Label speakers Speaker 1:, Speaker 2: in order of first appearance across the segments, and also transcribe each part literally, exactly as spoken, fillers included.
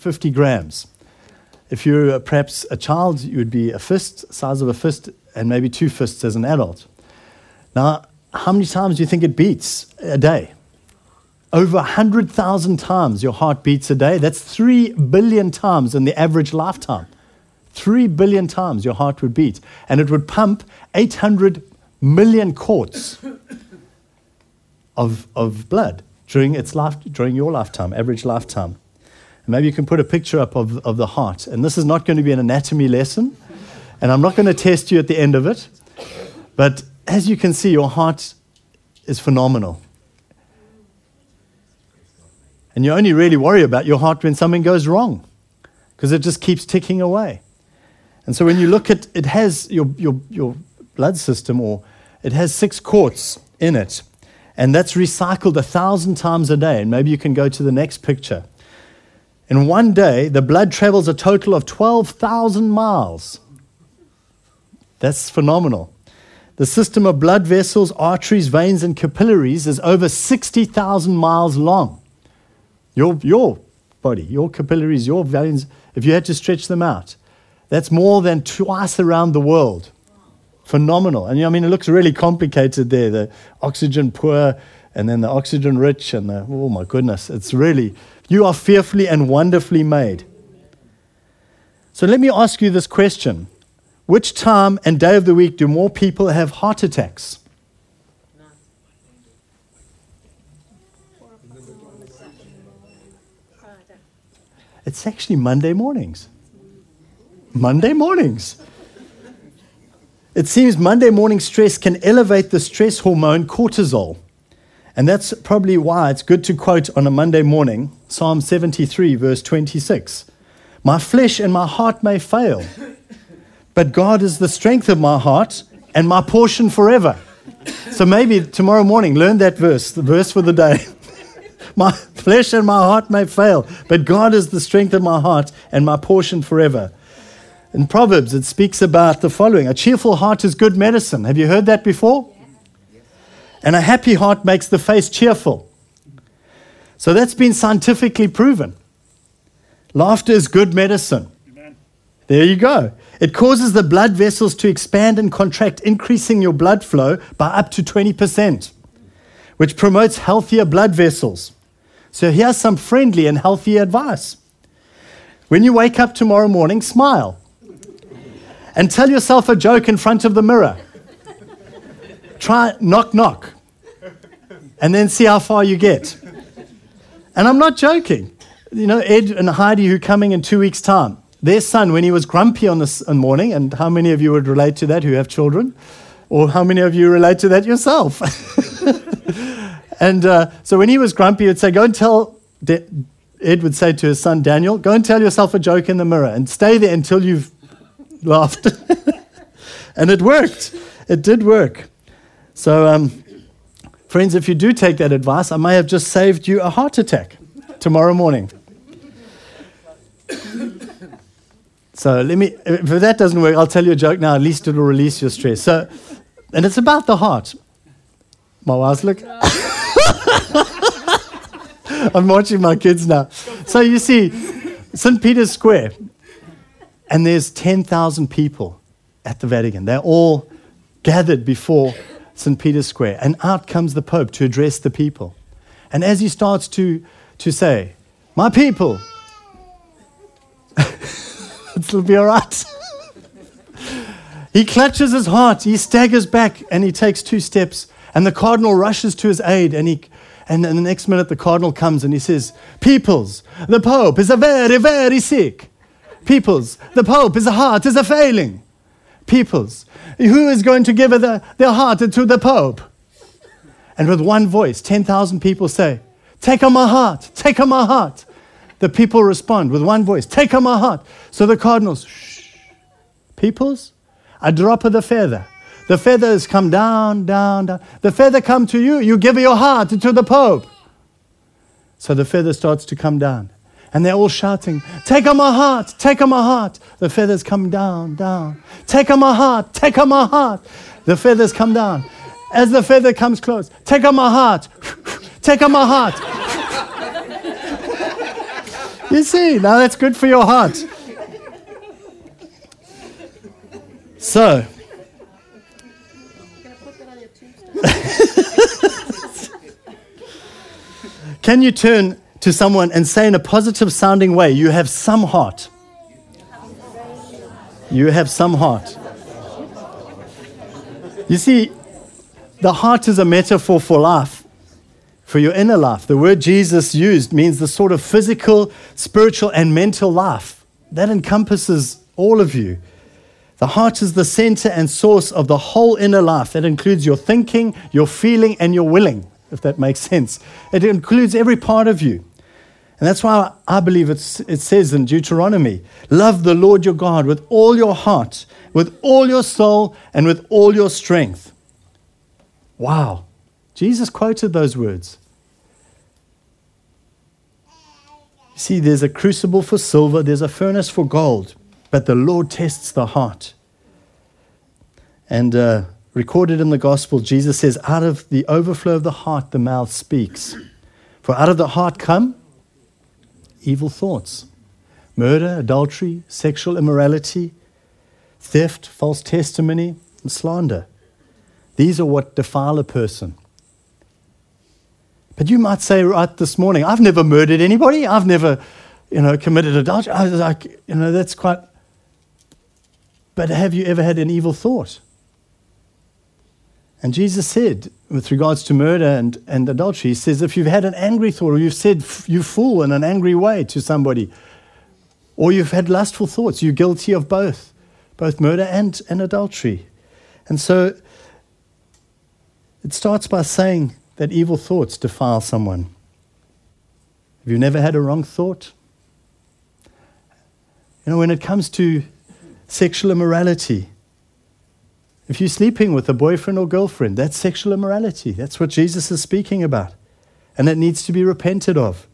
Speaker 1: fifty grams. If you're perhaps a child, you would be a fist, size of a fist, and maybe two fists as an adult. Now, how many times do you think it beats a day? Over one hundred thousand times your heart beats a day. That's three billion times in the average lifetime. three billion times your heart would beat. And it would pump eight hundred million quarts of, of blood during its life, during your lifetime, average lifetime. And maybe you can put a picture up of, of the heart. And this is not going to be an anatomy lesson. And I'm not going to test you at the end of it. But as you can see, your heart is phenomenal. And you only really worry about your heart when something goes wrong, because it just keeps ticking away. And so when you look at, it has your, your, your blood system, or it has six quarts in it, and that's recycled a thousand times a day. And maybe you can go to the next picture. In one day, the blood travels a total of twelve thousand miles. That's phenomenal. The system of blood vessels, arteries, veins, and capillaries is over sixty thousand miles long. Your, your body, your capillaries, your veins, if you had to stretch them out, that's more than twice around the world. Phenomenal. And I mean, it looks really complicated there, the oxygen poor and then the oxygen rich and the, oh my goodness, it's really, you are fearfully and wonderfully made. So let me ask you this question. Which time and day of the week do more people have heart attacks? It's actually Monday mornings. Monday mornings. It seems Monday morning stress can elevate the stress hormone cortisol. And that's probably why it's good to quote on a Monday morning, Psalm seventy-three, verse twenty-six. My flesh and my heart may fail, but God is the strength of my heart and my portion forever. So maybe tomorrow morning, learn that verse, the verse for the day. My flesh and my heart may fail, but God is the strength of my heart and my portion forever. In Proverbs, it speaks about the following. A cheerful heart is good medicine. Have you heard that before? And a happy heart makes the face cheerful. So that's been scientifically proven. Laughter is good medicine. Amen. There you go. It causes the blood vessels to expand and contract, increasing your blood flow by up to twenty percent, which promotes healthier blood vessels. So here's some friendly and healthy advice. When you wake up tomorrow morning, smile. And tell yourself a joke in front of the mirror. Try knock, knock. And then see how far you get. And I'm not joking. You know, Ed and Heidi, who are coming in two weeks' time, their son, when he was grumpy on this morning, and how many of you would relate to that who have children? Or how many of you relate to that yourself? And uh, so when he was grumpy, he would say, go and tell, De- Ed would say to his son Daniel, go and tell yourself a joke in the mirror and stay there until you've laughed. And it worked. It did work. So, um, friends, if you do take that advice, I may have just saved you a heart attack tomorrow morning. So let me, if that doesn't work, I'll tell you a joke now. At least it will release your stress. So, and it's about the heart. My wife's look. I'm watching my kids now. So you see, Saint Peter's Square, and there's ten thousand people at the Vatican. They're all gathered before Saint Peter's Square, and out comes the Pope to address the people. And as he starts to, to say, my people, it'll be all right. He clutches his heart, he staggers back, and he takes two steps, and the cardinal rushes to his aid, and he And in the next minute, the cardinal comes and he says, peoples, the Pope is a very, very sick. Peoples, the Pope is a heart is a failing. Peoples, who is going to give the, their heart to the Pope? And with one voice, ten thousand people say, take on my heart, take on my heart. The people respond with one voice, take on my heart. So the cardinals, shh, peoples, a drop of the feather. The feathers come down, down, down. The feather come to you, you give your heart to the Pope. So the feather starts to come down. And they're all shouting, take on my heart, take on my heart. The feathers come down, down. Take on my heart, take on my heart. The feathers come down. As the feather comes close, take on my heart, take on my heart. You see, now that's good for your heart. So, can you turn to someone and say in a positive sounding way, you have some heart? You have some heart. You see, the heart is a metaphor for life, for your inner life. The word Jesus used means the sort of physical, spiritual, and mental life. That encompasses all of you. The heart is the center and source of the whole inner life. That includes your thinking, your feeling, and your willing, if that makes sense. It includes every part of you. And that's why I believe it's, it says in Deuteronomy, love the Lord your God with all your heart, with all your soul, and with all your strength. Wow. Jesus quoted those words. You see, there's a crucible for silver, there's a furnace for gold, but the Lord tests the heart. And uh, recorded in the gospel, Jesus says, out of the overflow of the heart, the mouth speaks. For out of the heart come evil thoughts, murder, adultery, sexual immorality, theft, false testimony, and slander. These are what defile a person. But you might say right this morning, I've never murdered anybody. I've never, you know, committed adultery. I was like, you know, that's quite... But have you ever had an evil thought? And Jesus said, with regards to murder and, and adultery, he says, if you've had an angry thought, or you've said, you fool, in an angry way to somebody, or you've had lustful thoughts, you're guilty of both, both murder and, and adultery. And so it starts by saying that evil thoughts defile someone. Have you never had a wrong thought? You know, when it comes to sexual immorality, if you're sleeping with a boyfriend or girlfriend, that's sexual immorality. That's what Jesus is speaking about. And that needs to be repented of.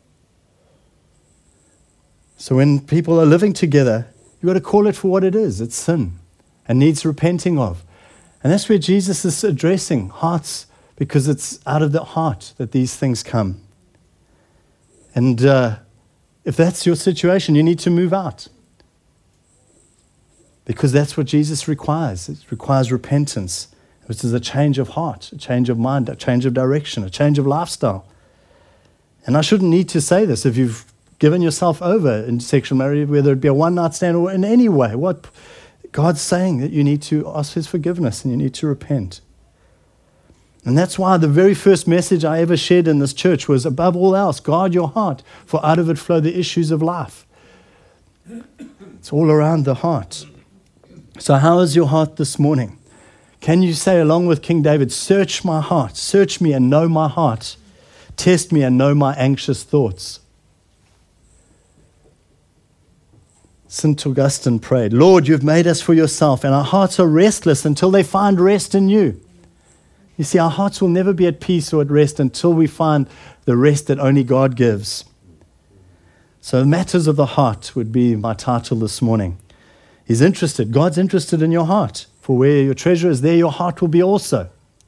Speaker 1: So when people are living together, you've got to call it for what it is. It's sin and needs repenting of. And that's where Jesus is addressing hearts, because it's out of the heart that these things come. And uh, if that's your situation, you need to move out. Because that's what Jesus requires. It requires repentance, which is a change of heart, a change of mind, a change of direction, a change of lifestyle. And I shouldn't need to say this if you've given yourself over in sexual marriage, whether it be a one-night stand or in any way. What God's saying that you need to ask His forgiveness and you need to repent. And that's why the very first message I ever shared in this church was, above all else, guard your heart, for out of it flow the issues of life. It's all around the heart. So how is your heart this morning? Can you say, along with King David, search my heart, search me and know my heart, test me and know my anxious thoughts? Saint Augustine prayed, Lord, you've made us for yourself, and our hearts are restless until they find rest in you. You see, our hearts will never be at peace or at rest until we find the rest that only God gives. So matters of the heart would be my title this morning. He's interested. God's interested in your heart. For where your treasure is, there your heart will be also.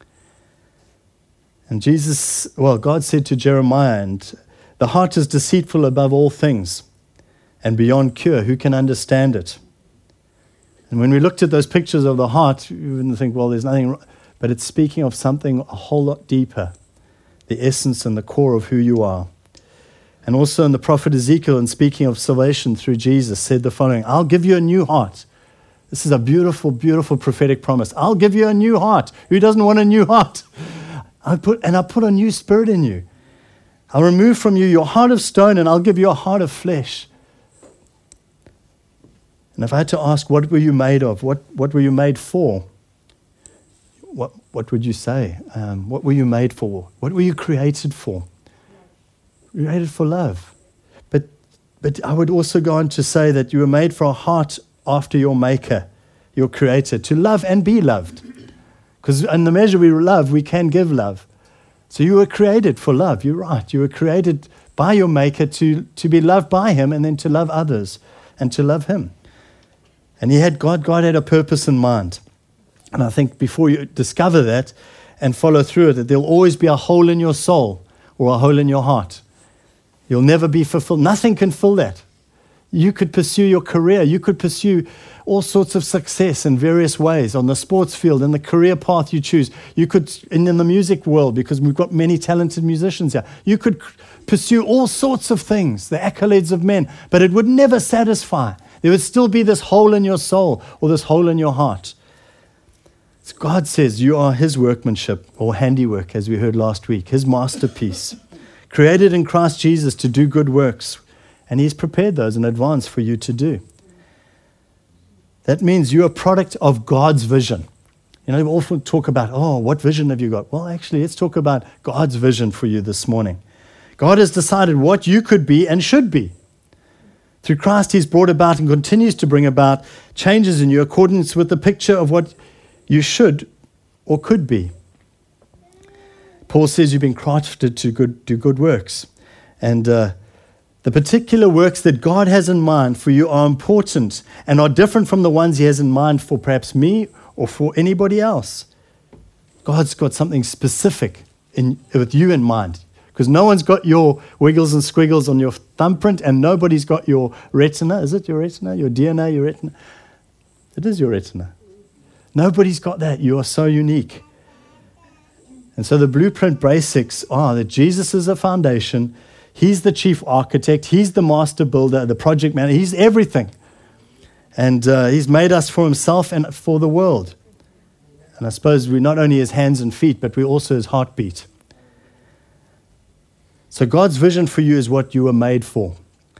Speaker 1: And Jesus, well, God said to Jeremiah, and the heart is deceitful above all things and beyond cure. Who can understand it? And when we looked at those pictures of the heart, you wouldn't think, well, there's nothing wrong. But it's speaking of something a whole lot deeper, the essence and the core of who you are. And also in the prophet Ezekiel, in speaking of salvation through Jesus, said the following, I'll give you a new heart. This is a beautiful, beautiful prophetic promise. I'll give you a new heart. Who doesn't want a new heart? I'll put, and I'll put a new spirit in you. I'll remove from you your heart of stone, and I'll give you a heart of flesh. And if I had to ask, what were you made of? What, what were you made for? What, what would you say? Um, what were you made for? What were you created for? Created for love. But but I would also go on to say that you were made for a heart after your Maker, your Creator, to love and be loved. Because in the measure we love, we can give love. So you were created for love. You're right. You were created by your Maker to, to be loved by Him, and then to love others and to love Him. And He had God, God had a purpose in mind. And I think before you discover that and follow through it, that there'll always be a hole in your soul or a hole in your heart. You'll never be fulfilled. Nothing can fill that. You could pursue your career. You could pursue all sorts of success in various ways on the sports field, in the career path you choose. You could, in, in the music world, because we've got many talented musicians here, you could pursue all sorts of things, the accolades of men, but it would never satisfy. There would still be this hole in your soul or this hole in your heart. God says you are his workmanship or handiwork, as we heard last week, his masterpiece, created in Christ Jesus to do good works. And he's prepared those in advance for you to do. That means you're a product of God's vision. You know, we often talk about, oh, what vision have you got? Well, actually, let's talk about God's vision for you this morning. God has decided what you could be and should be. Through Christ, he's brought about and continues to bring about changes in you according with the picture of what you should or could be. Paul says you've been crafted to good, do good works. And uh, the particular works that God has in mind for you are important and are different from the ones he has in mind for perhaps me or for anybody else. God's got something specific in, with you in mind, because no one's got your wiggles and squiggles on your thumbprint, and nobody's got your retina. Is it your retina? Your D N A, your retina? It is your retina. Nobody's got that. You are so unique. And so the blueprint basics are that Jesus is a foundation. He's the chief architect. He's the master builder, the project manager. He's everything. And uh, he's made us for himself and for the world. And I suppose we're not only his hands and feet, but we're also his heartbeat. So God's vision for you is what you were made for.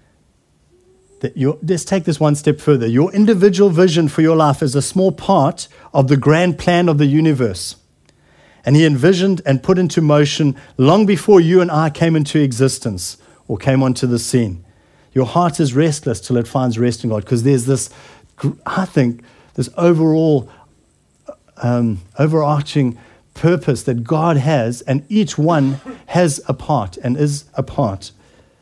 Speaker 1: That you, let's take this one step further. Your individual vision for your life is a small part of the grand plan of the universe. And he envisioned and put into motion long before you and I came into existence or came onto the scene. Your heart is restless till it finds rest in God, because there's this, I think, this overall, um, overarching purpose that God has, and each one has a part and is a part.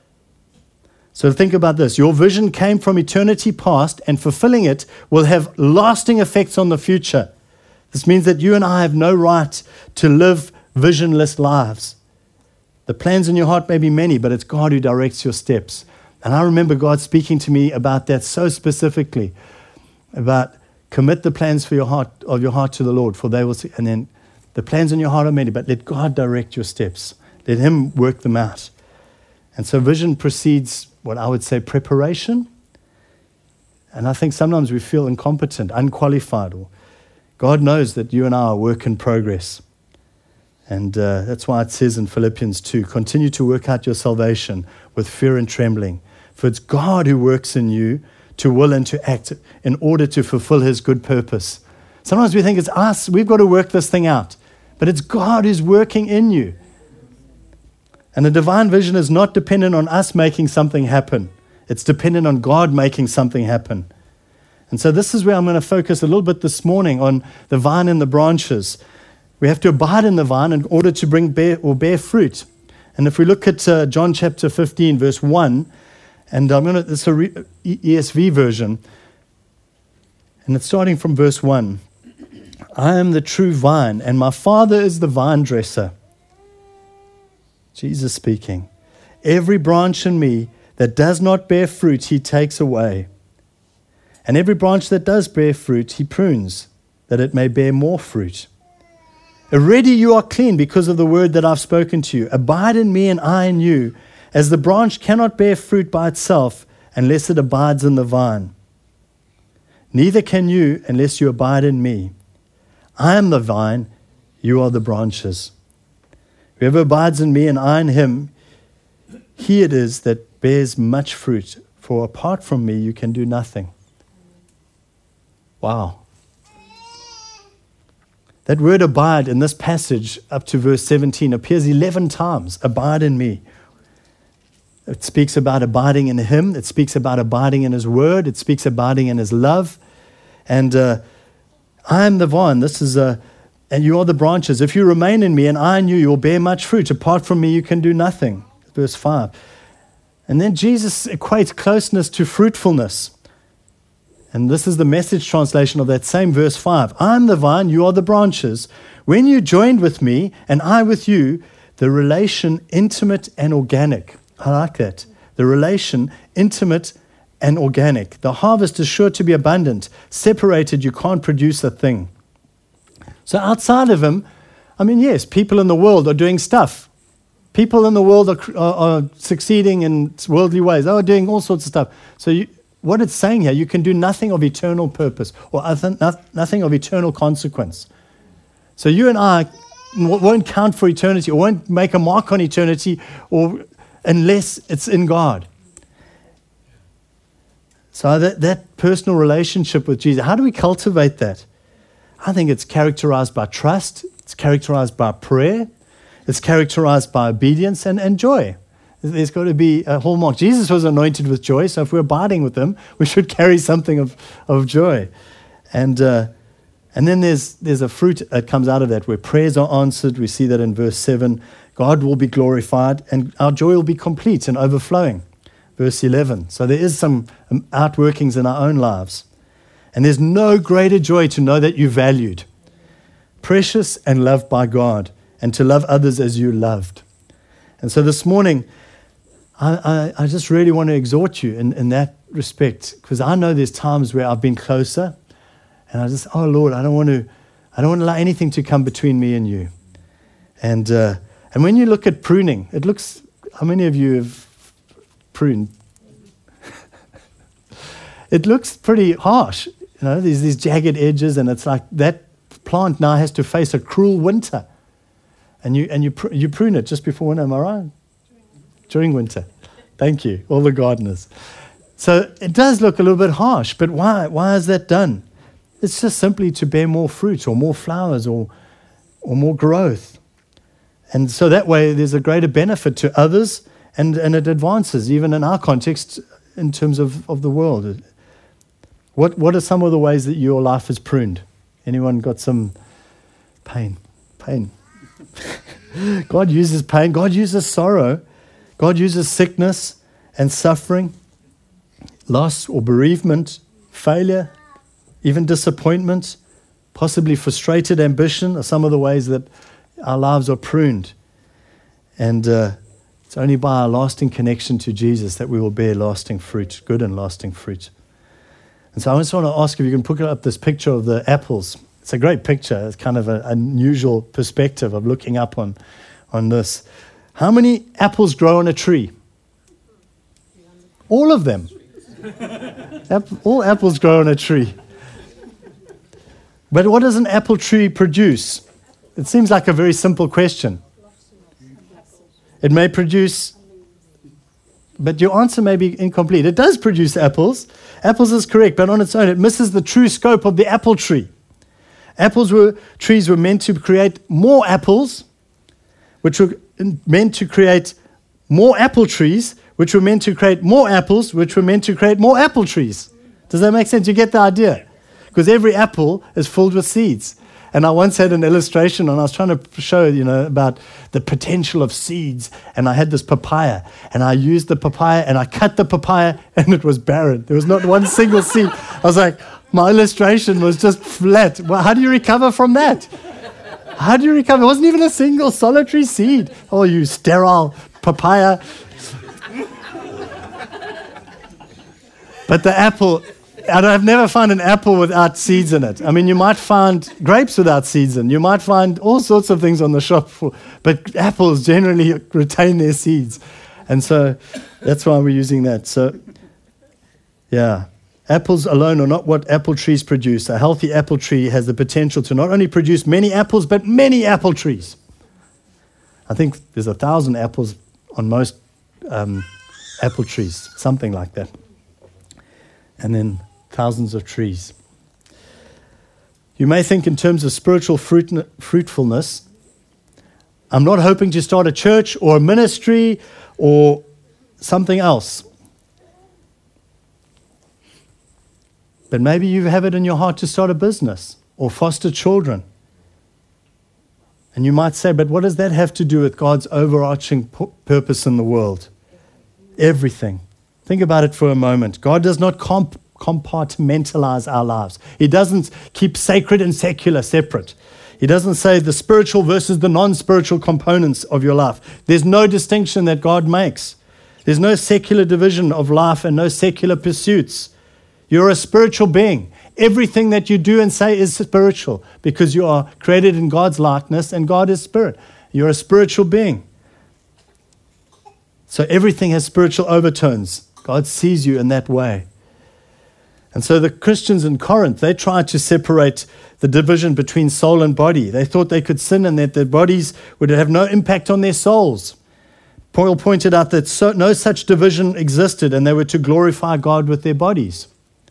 Speaker 1: So think about this. Your vision came from eternity past, and fulfilling it will have lasting effects on the future. This means that you and I have no right to live visionless lives. The plans in your heart may be many, but it's God who directs your steps. And I remember God speaking to me about that so specifically, about commit the plans for your heart of your heart to the Lord, for they will see. And then the plans in your heart are many, but let God direct your steps. Let him work them out. And so vision precedes what I would say preparation. And I think sometimes we feel incompetent, unqualified, or God knows that you and I are a work in progress. And uh, that's why it says in Philippians two, continue to work out your salvation with fear and trembling. For it's God who works in you to will and to act in order to fulfill his good purpose. Sometimes we think it's us, we've got to work this thing out. But it's God who's working in you. And the divine vision is not dependent on us making something happen. It's dependent on God making something happen. And so this is where I'm going to focus a little bit this morning on the vine and the branches. We have to abide in the vine in order to bring bear or bear fruit. And if we look at uh, John chapter fifteen, verse one, and I'm going to, this is a E S V version, and it's starting from verse one. I am the true vine, and my Father is the vine dresser. Jesus speaking. Every branch in me that does not bear fruit, he takes away. And every branch that does bear fruit, he prunes, that it may bear more fruit. Already you are clean because of the word that I've spoken to you. Abide in me and I in you, as the branch cannot bear fruit by itself unless it abides in the vine. Neither can you unless you abide in me. I am the vine, you are the branches. Whoever abides in me and I in him, he it is that bears much fruit, for apart from me you can do nothing. Wow. That word abide in this passage up to verse seventeen appears eleven times. Abide in me. It speaks about abiding in him. It speaks about abiding in his word. It speaks abiding in his love. And uh, I am the vine. This is a, and you are the branches. If you remain in me and I in you, you will bear much fruit. Apart from me, you can do nothing. Verse five. And then Jesus equates closeness to fruitfulness. And this is the Message translation of that same verse five. I am the vine, you are the branches. When you joined with me and I with you, the relation intimate and organic. I like that. The relation, intimate and organic. The harvest is sure to be abundant. Separated, you can't produce a thing. So outside of him, I mean, yes, people in the world are doing stuff. People in the world are, are, are succeeding in worldly ways. They are doing all sorts of stuff. So you, what it's saying here, you can do nothing of eternal purpose or other, nothing of eternal consequence. So you and I won't count for eternity or won't make a mark on eternity or unless it's in God. So that, that personal relationship with Jesus, how do we cultivate that? I think it's characterized by trust. It's characterized by prayer. It's characterized by obedience and, and joy. There's got to be a hallmark. Jesus was anointed with joy, so if we're abiding with him, we should carry something of, of joy. And uh, and then there's there's a fruit that comes out of that where prayers are answered. We see that in verse seven. God will be glorified and our joy will be complete and overflowing. Verse eleven. So there is some outworkings in our own lives. And there's no greater joy to know that you're valued, precious and loved by God, and to love others as you loved. And so this morning, I, I, I just really want to exhort you in, in that respect, because I know there's times where I've been closer, and I just, oh Lord, I don't want to, I don't want to allow anything to come between me and you. And uh, and when you look at pruning, it looks, how many of you have pruned? It looks pretty harsh. You know, there's these jagged edges, and it's like that plant now has to face a cruel winter. And you and you pr- you prune it just before winter, am I right? During winter. Thank you, all the gardeners. So it does look a little bit harsh, but why? Why is that done? It's just simply to bear more fruit or more flowers or or more growth. And so that way there's a greater benefit to others, and, and it advances, even in our context, in terms of, of the world. What what are some of the ways that your life is pruned? Anyone got some pain? Pain. God uses pain. God uses sorrow. God uses sickness and suffering, loss or bereavement, failure, even disappointment, possibly frustrated ambition are some of the ways that our lives are pruned. And uh, it's only by our lasting connection to Jesus that we will bear lasting fruit, good and lasting fruit. And so I just want to ask if you can put up this picture of the apples. It's a great picture. It's kind of an unusual perspective of looking up on, on this. How many apples grow on a tree? All of them. App- all apples grow on a tree. But what does an apple tree produce? It seems like a very simple question. It may produce, but your answer may be incomplete. It does produce apples. Apples is correct, but on its own, it misses the true scope of the apple tree. Apples were, trees were meant to create more apples, which were meant to create more apple trees, which were meant to create more apples, which were meant to create more apple trees. Does that make sense? You get the idea? Because every apple is filled with seeds. And I once had an illustration, and I was trying to show, you know, about the potential of seeds. And I had this papaya, and I used the papaya, and I cut the papaya, and it was barren. There was not one single seed. I was like, my illustration was just flat. Well, how do you recover from that? How do you recover? It wasn't even a single solitary seed. Oh, you sterile papaya. But the apple, and I've never found an apple without seeds in it. I mean, you might find grapes without seeds in. You might find all sorts of things on the shop, for, but apples generally retain their seeds. And so that's why we're using that. So, yeah. Apples alone are not what apple trees produce. A healthy apple tree has the potential to not only produce many apples, but many apple trees. I think there's a thousand apples on most um, apple trees, something like that. And then thousands of trees. You may think in terms of spiritual fruit, fruitfulness. I'm not hoping to start a church or a ministry or something else. But maybe you have it in your heart to start a business or foster children. And you might say, but what does that have to do with God's overarching pu- purpose in the world? Everything. Think about it for a moment. God does not comp- compartmentalize our lives. He doesn't keep sacred and secular separate. He doesn't say the spiritual versus the non-spiritual components of your life. There's no distinction that God makes. There's no secular division of life and no secular pursuits. You're a spiritual being. Everything that you do and say is spiritual because you are created in God's likeness and God is spirit. You're a spiritual being. So everything has spiritual overtones. God sees you in that way. And so the Christians in Corinth, they tried to separate the division between soul and body. They thought they could sin and that their bodies would have no impact on their souls. Paul pointed out that so, no such division existed and they were to glorify God with their bodies.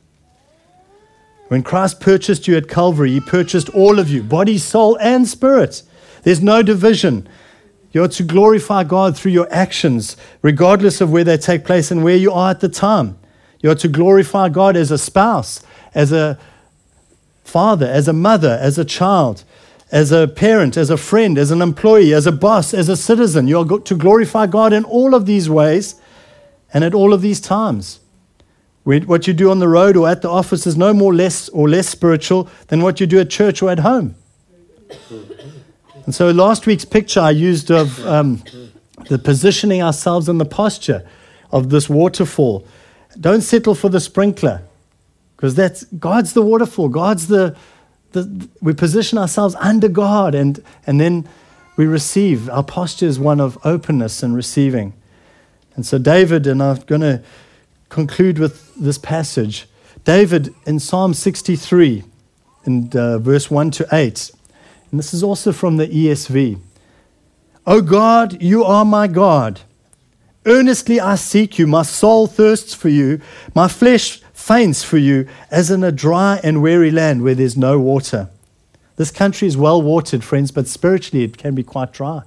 Speaker 1: When Christ purchased you at Calvary, He purchased all of you, body, soul, and spirit. There's no division. You're to glorify God through your actions, regardless of where they take place and where you are at the time. You're to glorify God as a spouse, as a father, as a mother, as a child, as a parent, as a friend, as an employee, as a boss, as a citizen. You're to glorify God in all of these ways and at all of these times. What you do on the road or at the office is no more less or less spiritual than what you do at church or at home. And so last week's picture I used of um, the positioning ourselves in the posture of this waterfall. Don't settle for the sprinkler, because that's God's the waterfall. God's the, the we position ourselves under God, and and then we receive. Our posture is one of openness and receiving. And so David, and I'm going to conclude with this passage. David in Psalm sixty-three, in uh, verse one to eight, and this is also from the E S V. O God, you are my God. Earnestly I seek you. My soul thirsts for you. My flesh faints for you, as in a dry and weary land where there's no water. This country is well watered, friends, but spiritually it can be quite dry.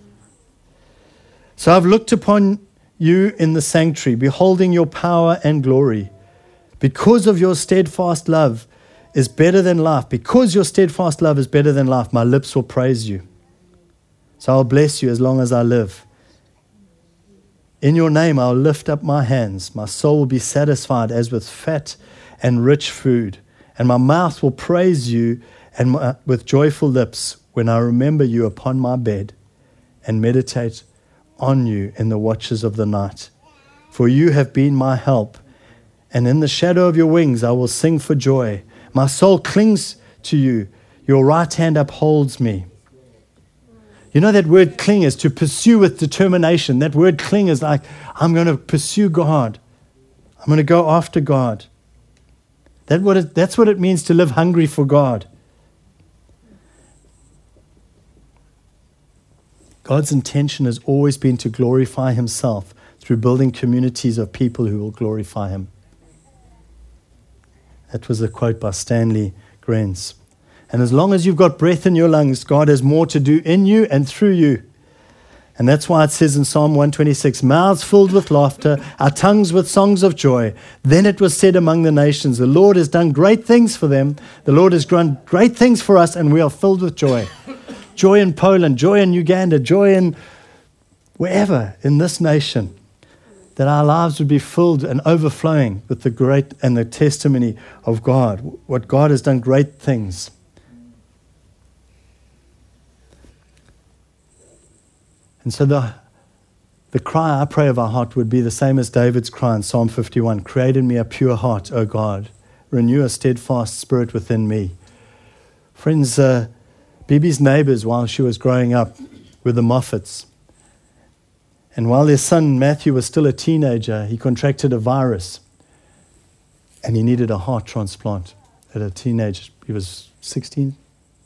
Speaker 1: So I've looked upon you in the sanctuary, beholding your power and glory. Because of your steadfast love is better than life. Because your steadfast love is better than life, my lips will praise you. So I'll bless you as long as I live. In your name I'll lift up my hands. My soul will be satisfied as with fat and rich food. And my mouth will praise you and my, with joyful lips when I remember you upon my bed and meditate on you in the watches of the night. For you have been my help, and in the shadow of your wings I will sing for joy. My soul clings to you. Your right hand upholds me. You know that word cling is to pursue with determination. That word cling is like, I'm going to pursue God. I'm going to go after God. That what it, that's what it means to live hungry for God. God's intention has always been to glorify Himself through building communities of people who will glorify Him. That was a quote by Stanley Grenz. And as long as you've got breath in your lungs, God has more to do in you and through you. And that's why it says in Psalm one twenty-six, mouths filled with laughter, our tongues with songs of joy. Then it was said among the nations, the Lord has done great things for them. The Lord has done great things for us, and we are filled with joy. Joy in Poland, joy in Uganda, joy in wherever in this nation. That our lives would be filled and overflowing with the great and the testimony of God. What God has done great things. And so the, the cry, I pray, of our heart would be the same as David's cry in Psalm fifty-one. Create in me a pure heart, O God. Renew a steadfast spirit within me. Friends, uh, Bibi's neighbors while she was growing up were the Moffats. And while their son Matthew was still a teenager, he contracted a virus. And he needed a heart transplant at a teenage. He was sixteen.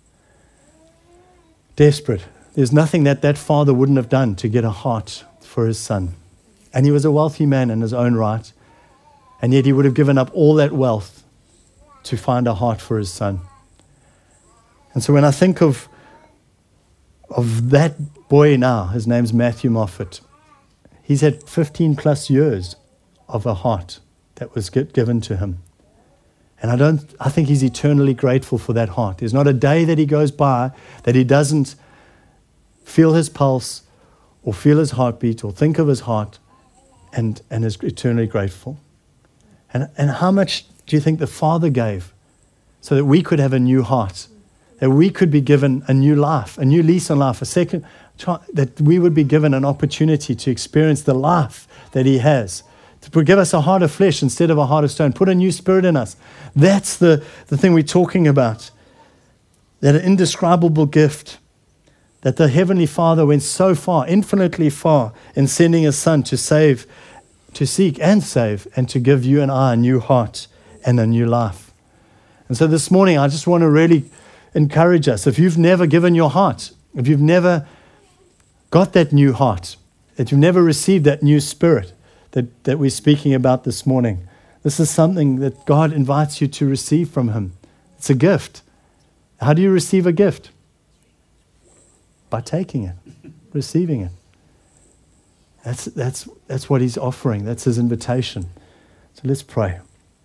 Speaker 1: Desperate. There's nothing that that father wouldn't have done to get a heart for his son. And he was a wealthy man in his own right. And yet he would have given up all that wealth to find a heart for his son. And so when I think of, of that boy now, his name's Matthew Moffat, he's had fifteen plus years of a heart that was given to him. And I don't, I think he's eternally grateful for that heart. There's not a day that he goes by that he doesn't feel his pulse or feel his heartbeat or think of his heart and, and is eternally grateful. And, and how much do you think the Father gave so that we could have a new heart, that we could be given a new life, a new lease on life, a second try, that we would be given an opportunity to experience the life that he has. To give us a heart of flesh instead of a heart of stone. Put a new spirit in us. That's the, the thing we're talking about. That indescribable gift. That the Heavenly Father went so far, infinitely far, in sending His Son to save, to seek and save, and to give you and I a new heart and a new life. And so this morning, I just want to really encourage us. If you've never given your heart, if you've never got that new heart, if you've never received that new spirit that, that we're speaking about this morning, this is something that God invites you to receive from Him. It's a gift. How do you receive a gift? By taking it, receiving it. That's, that's, that's what He's offering. That's His invitation. So let's pray.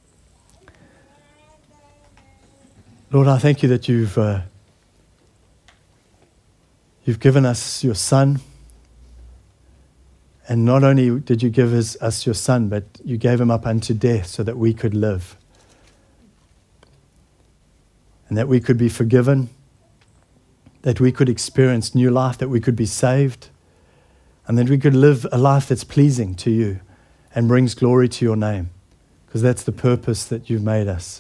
Speaker 1: Lord, I thank you that you've, uh, you've given us your Son. And not only did you give us, us your Son, but you gave Him up unto death so that we could live. And that we could be forgiven, that we could experience new life, that we could be saved, and that we could live a life that's pleasing to you and brings glory to your name, because that's the purpose that you've made us.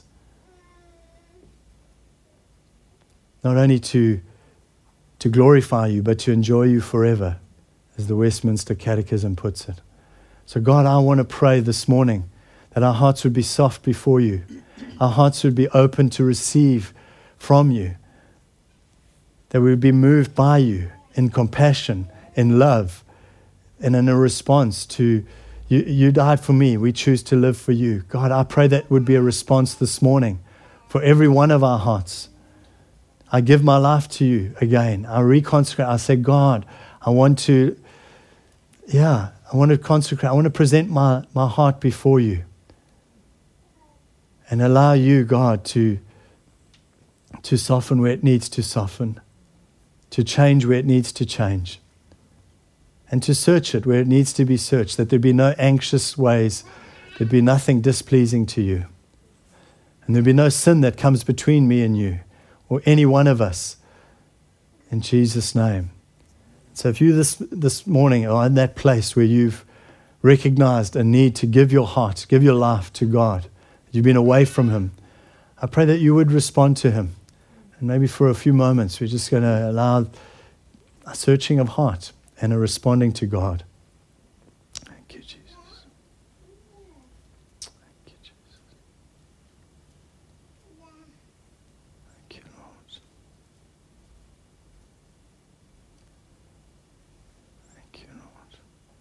Speaker 1: Not only to, to glorify you, but to enjoy you forever, as the Westminster Catechism puts it. So God, I want to pray this morning that our hearts would be soft before you. Our hearts would be open to receive from you. That we would be moved by you in compassion, in love, and in a response to, you, you died for me, we choose to live for you. God, I pray that would be a response this morning for every one of our hearts. I give my life to you again. I reconsecrate. I say, God, I want to, yeah, I want to consecrate. I want to present my, my heart before you. And allow you, God, to, to soften where it needs to soften. To change where it needs to change. And to search it where it needs to be searched. That there be no anxious ways. There'd be nothing displeasing to you. And there'd be no sin that comes between me and you. Or any one of us. In Jesus' name. So if you this, this morning are in that place where you've recognized a need to give your heart, give your life to God. You've been away from Him. I pray that you would respond to Him. And maybe for a few moments, we're just going to allow a searching of heart and a responding to God. Thank you, Jesus. Thank you, Jesus. Thank you, Lord. Thank you, Lord.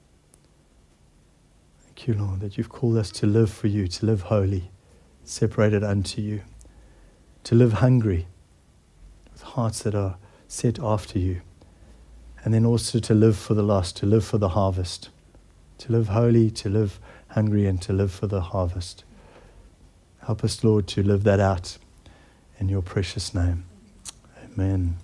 Speaker 1: Thank you, Lord, that you've called us to live for you, to live holy, separated unto you, to live hungry, hearts that are set after you, and then also to live for the lost, to live for the harvest, to live holy, to live hungry, and to live for the harvest. Help us, Lord, to live that out in your precious name. Amen.